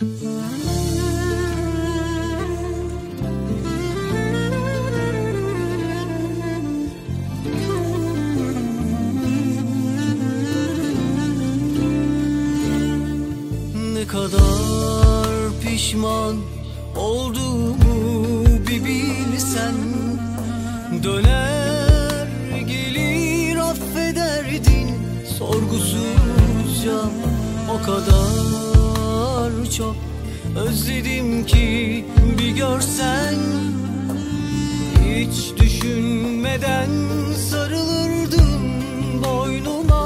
Ne kadar pişman olduğumu bir bilsen, döner gelir affederdin sorgusuzca. O kadar çok özledim ki bir görsen, hiç düşünmeden sarılırdım boynuma.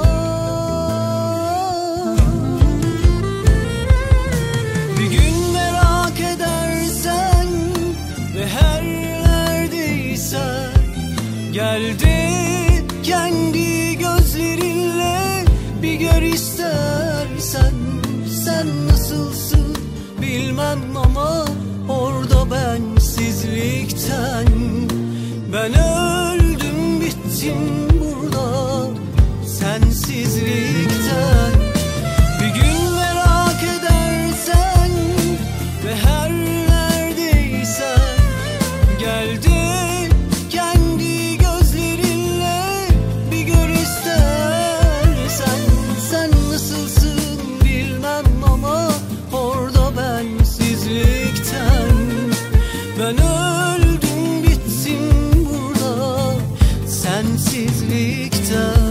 Bir gün merak edersen ve her neredeysen, gel de kendi gözlerinle bir gör istersen. Sen nasılsın bilmem ama orada bensizlikten ben öldüm bittim burada sensizlikten. Bir gün merak edersen ve her neredeysen, gel de kendi gözlerinle bir gör istersen. Sen nasılsın bilmem ama orada bensizlikten ben öldüm bittim burada sensizlikten.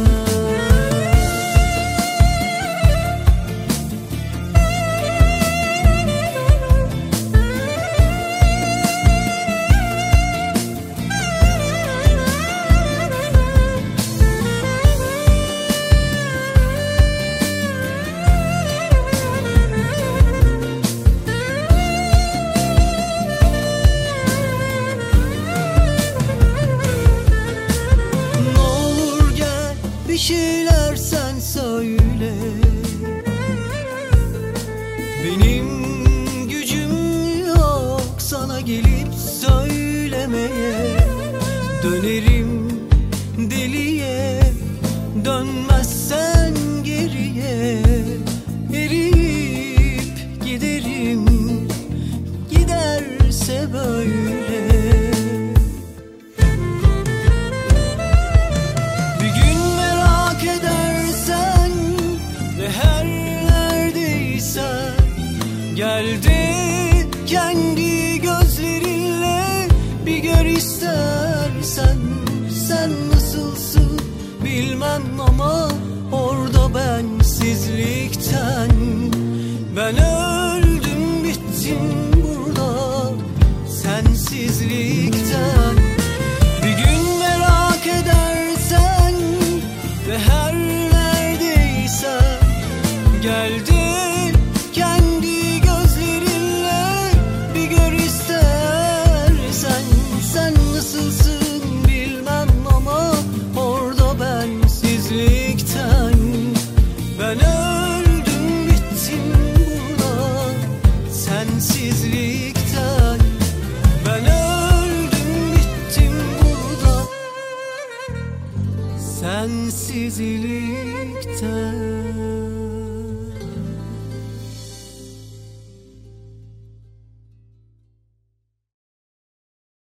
Bir şeyler sen söyle, benim gücüm yok sana gelip söylemeye. Dönerim deliye, dönmezsen geriye, eriyip giderim giderse böyle. Her neredeysen, gel de kendi gözlerinle bir gör istersen. Sen nasılsın bilmem ama orada bensizlikten ben öldüm bittim burada sensizlikten. Bir gün merak edersen ve her neredeysen, gel de kendi gözlerinle bir gör istersen. Sen nasılsın bilmem ama orada bensizlikten ben öldüm bittim burada sensizlikten. Ben öldüm bittim burada sensizlikten.